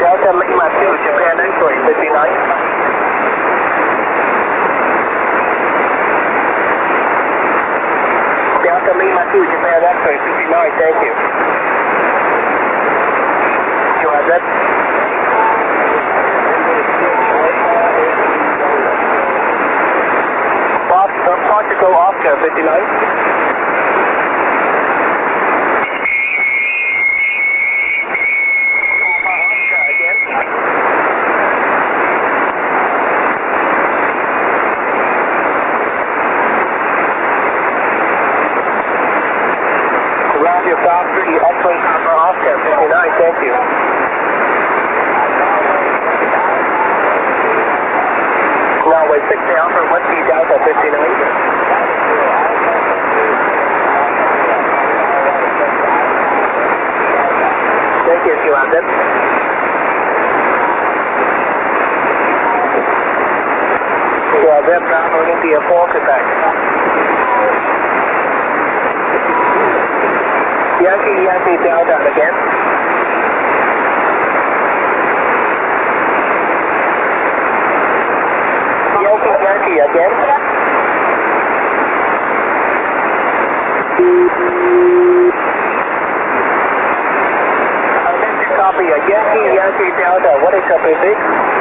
Delta Lima 2, Japan X-ray 59. Delta Lima 2, Japan X-ray 59, thank you. You have that? Portugal Oscar 59. Roger, Valkyrie, X-ray Papa Oscar 59, thank you. Runway 6 Alpha, Whiskey Delta 59. Thank you, you have that. You have that, Bravo India 4, Quebec. Yankee Delta again. Yankee again. Copy, Yankee Delta, what is your basic?